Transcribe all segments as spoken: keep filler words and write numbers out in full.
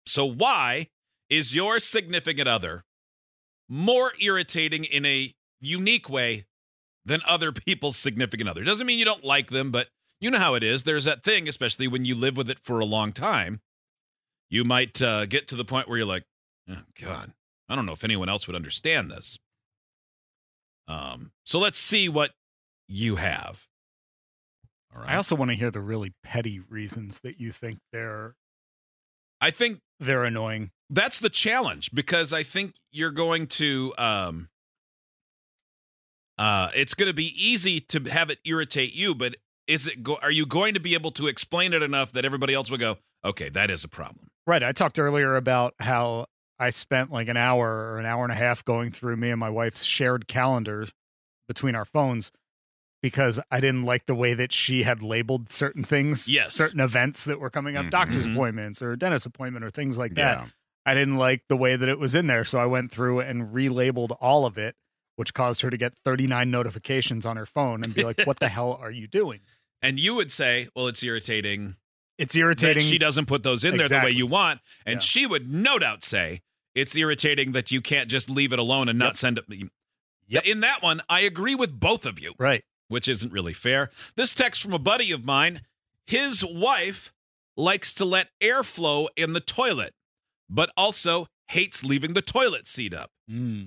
So why is your significant other more irritating in a unique way than other people's significant other? Doesn't mean you don't like them, but you know how it is. There's that thing, especially when you live with it for a long time. You might uh, get to the point where you're like, oh, God, I don't know if anyone else would understand this. Um, so let's see what you have. All right. I also want to hear the really petty reasons that you think they're I think they're annoying. That's the challenge, because I think you're going to um uh it's going to be easy to have it irritate you, but is it go- are you going to be able to explain it enough that everybody else will go, okay, that is a problem? Right. I talked earlier about how I spent like an hour or an hour and a half going through me and my wife's shared calendar between our phones because I didn't like the way that she had labeled certain things, yes, certain events that were coming up, Mm-hmm. doctor's appointments or dentist appointment or things like that. Yeah. I didn't like the way that it was in there, so I went through and relabeled all of it, which caused her to get thirty-nine notifications on her phone and be like, what the hell are you doing? And you would say, well, it's irritating. It's irritating. That she doesn't put those in there the way Exactly. you want. And Yeah. she would no doubt say, it's irritating that you can't just leave it alone and not Yep. send it. Yep. In that one, I agree with both of you. Right. Which isn't really fair. This text from a buddy of mine, his wife likes to let airflow in the toilet, but also hates leaving the toilet seat up. Mm.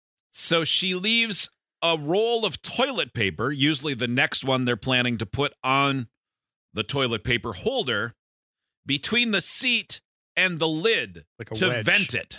So she leaves a roll of toilet paper, usually the next one they're planning to put on the toilet paper holder, between the seat and the lid Like a to wedge. vent it.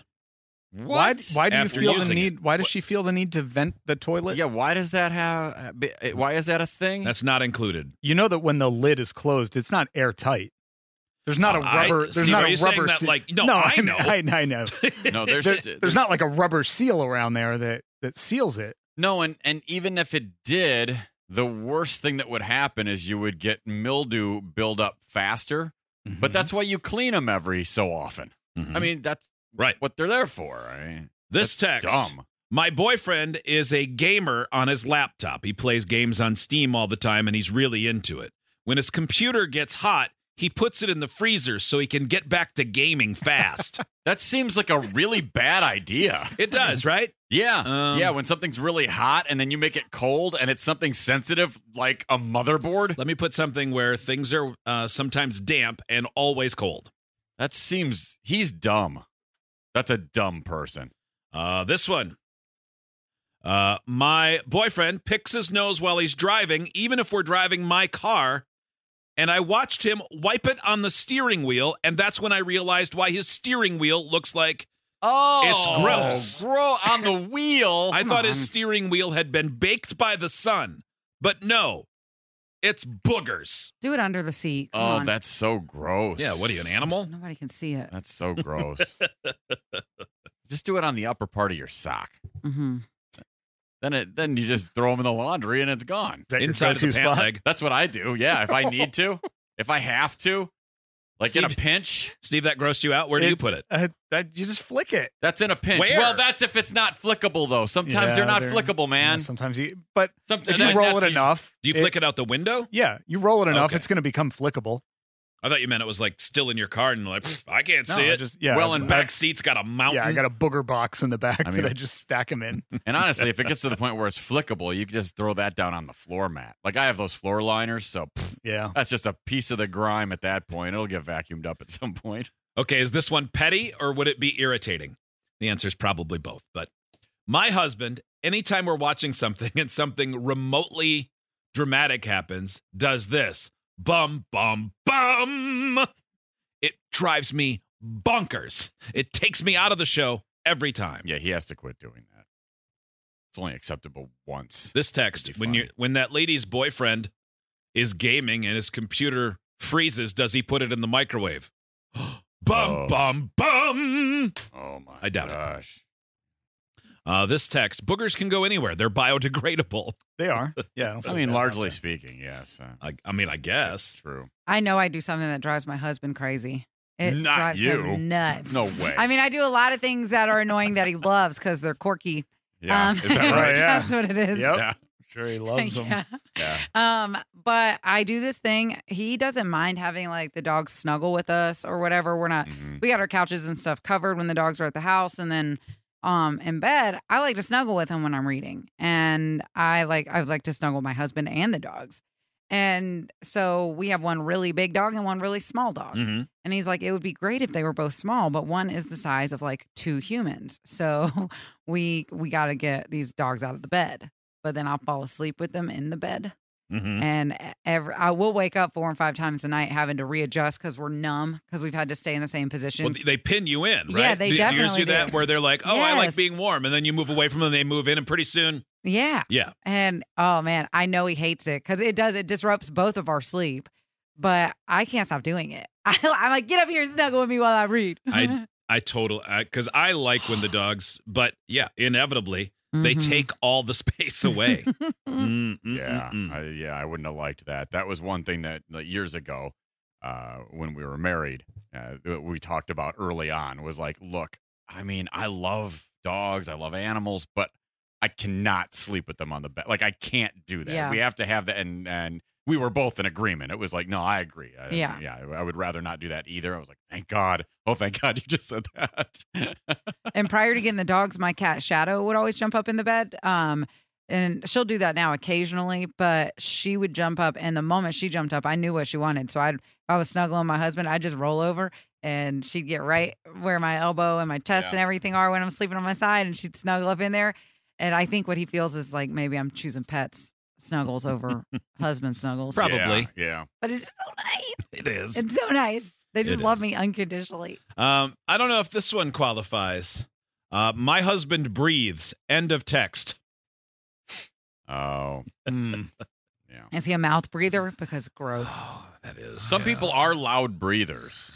Why, why do you After feel the using need? it. Why does she feel the need to vent the toilet? Yeah, why does that have? Why is that a thing? That's not included. You know that when the lid is closed, it's not airtight. There's not a I- rubber. there's Steve, not are a you saying rubber. that, se- like- no, I know. I, I know. no, there's, There- there's there's not like a rubber seal around there that that seals it. no, and and even if it did, the worst thing that would happen is you would get mildew build up faster. But that's why you clean them every so often. Mhm. I mean, that's right. what they're there for. I mean, This that's text. dumb. My boyfriend is a gamer on his laptop. He plays games on Steam all the time, and he's really into it. When his computer gets hot, he puts it in the freezer so he can get back to gaming fast. That seems like a really bad idea. It does, right? Yeah. Um, yeah, when something's really hot and then you make it cold and it's something sensitive like a motherboard. Let me put something where things are uh, sometimes damp and always cold. That seems he's dumb. That's a dumb person. Uh, this one. Uh, my boyfriend picks his nose while he's driving, even if we're driving my car. And I watched him wipe it on the steering wheel, and that's when I realized why his steering wheel looks like Oh, It's gross. Bro, on the wheel. I Come thought on. his steering wheel had been baked by the sun. But no, it's boogers. Do it under the seat. Come Oh, on. that's so gross. Yeah, what are you, an animal? Nobody can see it. That's so gross. Just do it on the upper part of your sock. Mm-hmm. Then it then you just throw them in the laundry and it's gone. Is that your Inside of the go-to pant spot? leg. That's what I do. Yeah, if I need to, if I have to, like in a Steve- pinch. Steve, that grossed you out? Where do It- you put it? Uh, that you just flick it. That's in a pinch. Where? Well, that's if it's not flickable though. Sometimes Yeah, they're not they're- flickable, man. Yeah, sometimes you, but Sometimes if you that- roll it that's enough, Do you flick it out the window? Yeah, you roll it enough, Okay. it's going to become flickable. I thought you meant it was like still in your car and like, "Pff, I can't No, see I it. just yeah. Well, and Back seat's got a mountain. yeah, I got a booger box in the back I mean- that I just stack them in. And honestly, if it gets to the point where it's flickable, you can just throw that down on the floor mat. Like I have those floor liners, so pff, Yeah, that's just a piece of the grime at that point. It'll get vacuumed up at some point. Okay, is this one petty or would it be irritating? The answer is probably both. But my husband, anytime we're watching something and something remotely dramatic happens, does this. Bum, bum, bum. It drives me bonkers. It takes me out of the show every time. Yeah, he has to quit doing that. It's only acceptable once. This text, That'd be when funny. you when that lady's boyfriend is gaming and his computer freezes, does he put it in the microwave? Bum, Oh. bum, bum. Oh my I doubt it. gosh. Uh, this text, boogers can go anywhere. They're biodegradable. they are. Yeah, don't I feel mean, bad largely about speaking, yes. Uh, I, I mean, I guess. true. I know I do something that drives my husband crazy. It Not drives you. him nuts. No way. I mean, I do a lot of things that are annoying that he loves because they're quirky. yeah, Um, is that right? yeah. That's what it is. Yep. Yeah. Sure, he loves them. yeah. Yeah. Um, but I do this thing. He doesn't mind having like the dogs snuggle with us or whatever. We're not. Mhm. We got our couches and stuff covered when the dogs are at the house, and then um in bed, I like to snuggle with him when I'm reading, and I like I like to snuggle my husband and the dogs. And so we have one really big dog and one really small dog. hmm And he's like, it would be great if they were both small, but one is the size of like two humans. So we we got to get these dogs out of the bed. But then I'll fall asleep with them in the bed, hmm and every I will wake up four and five times a night having to readjust because we're numb because we've had to stay in the same position. Well, they pin you in, right? Yeah, they do, do you definitely see that do. where they're like, "Oh, I like Yes. being warm," and then you move away from them, they move in, and pretty soon, yeah, yeah, and oh man, I know he hates it because it does it disrupts both of our sleep. But I can't stop doing it. I, I'm like, get up here and snuggle with me while I read. I I totally because I like when the dogs, but yeah, inevitably they Mhm. take all the space away. Mm, mm, Yeah, mm, mm. I, yeah, I wouldn't have liked that. That was one thing that like, years ago, uh, when we were married, uh, we talked about early on was like, look, I mean, I love dogs, I love animals, but I cannot sleep with them on the bed. Like, I can't do that. Yeah. We have to have that, and and we were both in agreement. It was like, no, I agree. I, Yeah. yeah, I would rather not do that either. I was like, thank God. Oh, thank God, you just said that. And prior to getting the dogs, my cat Shadow would always jump up in the bed. Um, and she'll do that now occasionally, but she would jump up. And the moment she jumped up, I knew what she wanted. So I'd, if I was snuggling my husband, I'd just roll over and she'd get right where my elbow and my chest Yeah. and everything are when I'm sleeping on my side. And she'd snuggle up in there. And I think what he feels is like maybe I'm choosing pets snuggles over husband snuggles. Probably. Yeah. yeah. But it's just so nice. It is. It's so nice. They just It love is. me unconditionally. Um, I don't know if this one qualifies. Uh, my husband breathes. End of text. Oh, Mm. yeah. Is he a mouth breather? Because gross. Oh, that is. Some people are loud breathers.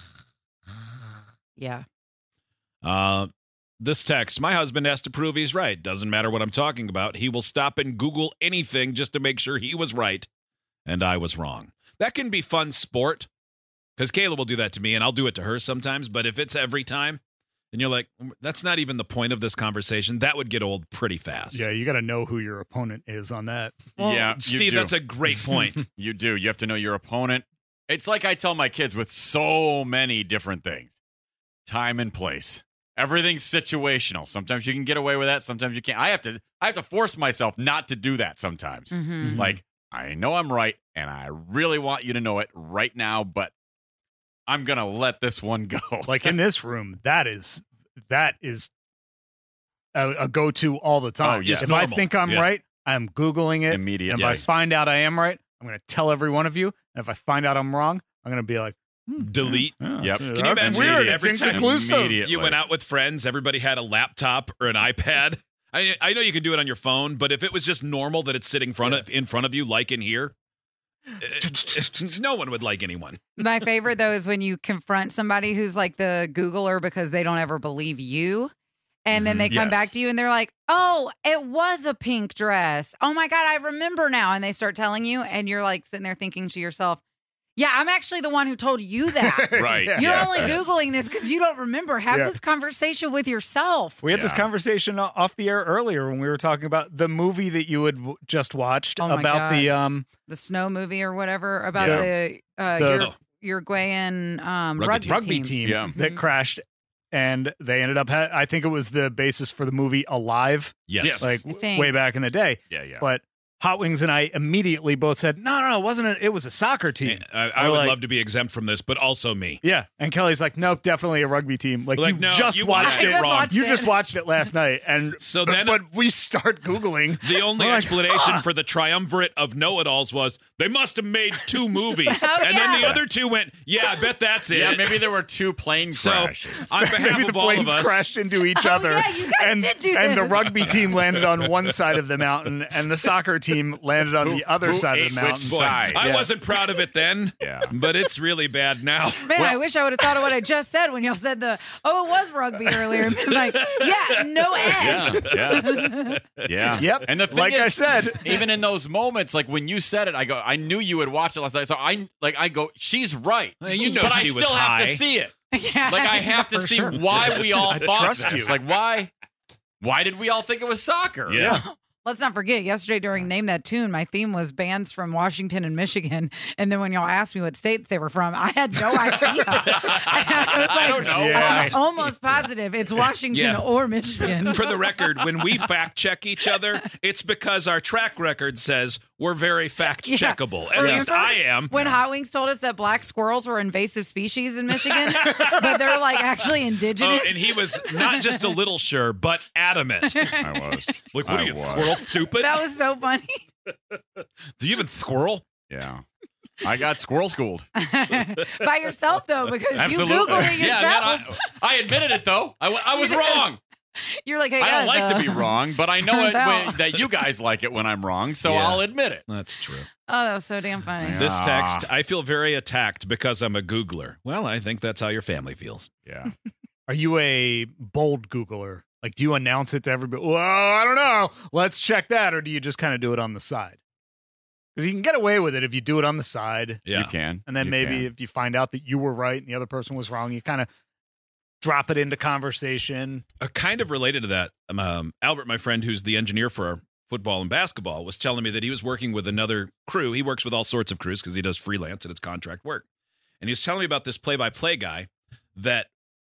Yeah. Uh, this text, my husband has to prove he's right. Doesn't matter what I'm talking about. He will stop and Google anything just to make sure he was right and I was wrong. That can be fun sport because Kayla will do that to me and I'll do it to her sometimes. But if it's every time and you're like, that's not even the point of this conversation, that would get old pretty fast. Yeah, you got to know who your opponent is on that. Well, yeah, you Steve, do. that's a great point. You do. You have to know your opponent. It's like I tell my kids with so many different things. Time and place. Everything's situational. Sometimes you can get away with that. Sometimes you can't. I have to I have to force myself not to do that sometimes. Mhm. Like, I know I'm right, and I really want you to know it right now, but I'm going to let this one go. Like in this room, that is that is a, a go-to all the time. Oh, yes. If I Normal. think I'm Yeah. right, I'm Googling it. Immediately. And if I Yes. find out I am right, I'm going to tell every one of you. And if I find out I'm wrong, I'm going to be like, hmm, Delete. yeah, Yep. yeah, Can you that's imagine weird. every It's time- inconclusive. Immediate- You went out with friends, everybody had a laptop or an iPad. I, I know you can do it on your phone, but if it was just normal that it's sitting front of, in front of you, like in here, eh, no one would like anyone. My favorite though is when you confront somebody who's like the Googler because they don't ever believe you. And then Mhm. they come Yes. back to you and they're like, oh, it was a pink dress. Oh my God, I remember now. And they start telling you, and you're like sitting there thinking to yourself, yeah, I'm actually the one who told you that. Right. Yeah. You're Yeah. only Yes. Googling this because you don't remember. Have Yeah. this conversation with yourself. We had this Yeah. conversation o- off the air earlier when we were talking about the movie that you had w- just watched Oh my about the um The snow movie or whatever about Yeah. the, uh, The- Ur- Uruguayan um, Rugby rugby, team. rugby team. team Yeah. that Mhm. crashed, and they ended up. Ha- I think it was the basis for the movie Alive, Yes. Yes. like I w- think. way back in the day. Yeah, yeah. But Hot Wings and I immediately both said, "No, no, no, it wasn't it? It was a soccer team." I, I Or would like- love to be exempt from this, but also me. Yeah, and Kelly's like, "Nope, definitely a rugby team." Like, Like, you no, just you watched watched I it it just wrong. watched You it. just watched it last night, and So but, then- but we start googling. The only We're like, explanation "Ah." for the triumvirate of know-it-alls was they must have made two movies. Oh, and then yeah. the other two went, yeah, I bet that's it. yeah, maybe there were two plane So, crashes. on behalf Maybe the of all of planes us, crashed into each Oh, other, yeah, you guys and did do and the this. rugby team landed on one side of the mountain, and the soccer team landed on Who- the other who side of ate the which mountain. boy, side? I Yeah. wasn't proud of it then, yeah. but it's really bad now. Man, Well- I wish I would have thought of what I just said when y'all said the, oh, it was rugby earlier. And been like, yeah, no Yeah, S. yeah, yeah. Yep. And the thing Like is, I said, even in those moments, like when you said it, I go, I knew you had watched it last night, so I like, I go, she's right, Well, you know but she I was still have high. to see it. Yeah, Like I have to for see sure. why we all I thought trust this. you. Like why, why did we all think it was soccer? Yeah. Let's not forget, yesterday during Name That Tune, my theme was bands from Washington and Michigan. And then when y'all asked me what states they were from, I had no idea. I was like, I don't know. Yeah. I'm almost positive it's Washington Yeah. or Michigan. For the record, when we fact check each other, it's because our track record says we're very fact checkable. At Remember least I am. When Hot Wings told us that black squirrels were invasive species in Michigan, but they're like actually Oh, indigenous. and he was not just a little sure, but adamant. I was. Like, what I are you, was. squirrel stupid? That was so funny. Do you even squirrel? Yeah. I got squirrel schooled. By yourself, though, because Absolutely. you Googled it Yeah, yourself. man, I, I admitted it, though. I, w- I was wrong. You're like, hey, I yeah, don't like the- to be wrong, but I know Turns it, out. when, that you guys like it when I'm wrong, so Yeah. I'll admit it. That's true. Oh, that was so damn funny. Yeah. This text, Ah. I feel very attacked because I'm a Googler. Well, I think that's how your family feels. Yeah. Are you a bold Googler? Like, do you announce it to everybody? Well, I don't know. Let's check that. Or do you just kind of do it on the side? Because you can get away with it if you do it on the side. Yeah. You can. And then You maybe can. if you find out that you were right and the other person was wrong, you kind of drop it into conversation. Uh, kind of related to that, um, um, Albert, my friend, who's the engineer for our football and basketball, was telling me that he was working with another crew. He works with all sorts of crews because he does freelance and it's contract work. And he was telling me about this play-by-play guy that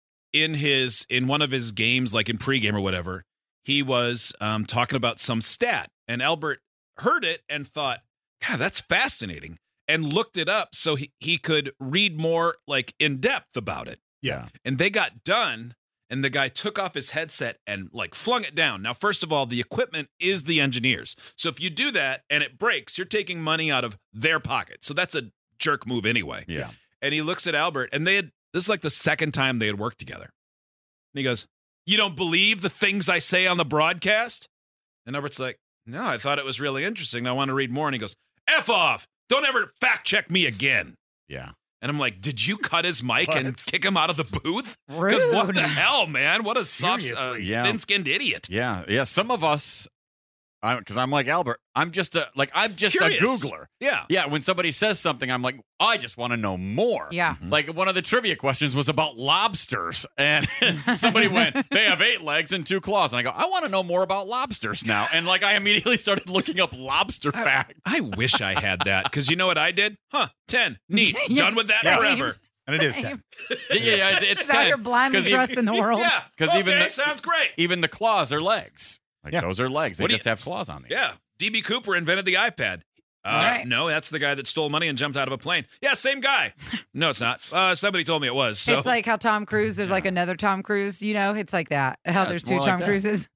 in his in one of his games, like in pregame or whatever, he was um, talking about some stat, and Albert heard it and thought, "God, that's fascinating," and looked it up so he, he could read more like in depth about it. Yeah. And they got done, and the guy took off his headset and like flung it down. Now, first of all, the equipment is the engineers. So if you do that and it breaks, you're taking money out of their pocket. So that's a jerk move anyway. Yeah. And he looks at Albert, and they had this is like the second time they had worked together. And he goes, "You don't believe the things I say on the broadcast?" And Albert's like, "No, I thought it was really interesting. I want to read more." And he goes, "F off. Don't ever fact check me again." Yeah. And I'm like, did you cut his mic and What? kick him out of the booth? Rude. Because what the hell, man? What a soft, uh, Seriously. Yeah. thin-skinned idiot. Yeah. Yeah. Some of us, because I'm like Albert, I'm just a like I'm just Curious. a Googler. Yeah. Yeah. When somebody says something, I'm like, I just want to know more. Yeah. Like one of the trivia questions was about lobsters, and somebody went, "They have eight legs and two claws," and I go, "I want to know more about lobsters now." And like I immediately started looking up lobster facts. I wish I had that, because you know what I did? Huh, ten. Neat. Yes, Done with that same. forever. And it is ten. Yeah, yeah, it's Now ten. you're blindly 'Cause trust in the world. Yeah. 'Cause okay, even the- sounds great. Even the claws are legs. Like Yeah. those are legs. They What do you- just have claws on them. Yeah. D B Cooper invented the iPad. Uh, Right. No, that's the guy that stole money and jumped out of a plane. Yeah, same guy. No, it's not. Uh, somebody told me it was. So. It's like how Tom Cruise, there's like another Tom Cruise, you know? It's like that. How Yeah, there's it's two more like Tom that. Cruises.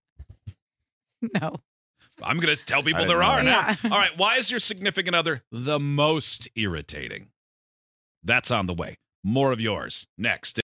No. I'm going to tell people I there didn't are know now. Yeah. All right. Why is your significant other the most irritating? That's on the way. More of yours next.